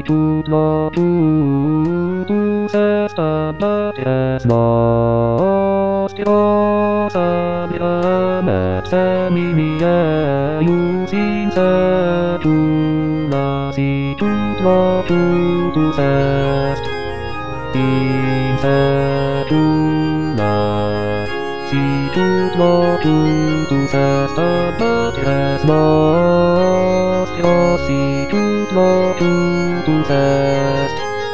tutto tu sei stata che nostro sappiamo se mi viene senza tu nasi tutto tu sei senza tu nasi tutto tu sei stata che nostro si tutto tu sei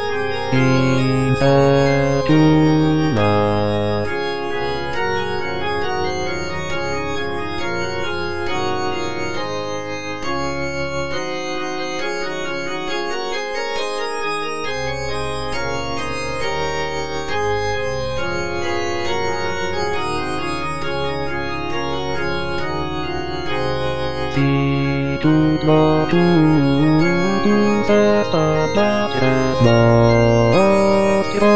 senza tu si tutto tu sei stata che nostro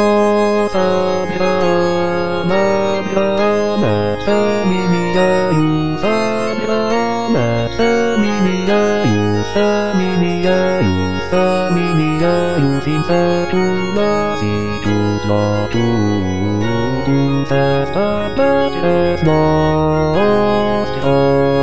sappiamo se mi viene sappiamo se mi viene se mi viene se mi viene senza tu nasi tutto tu sei stata che nostro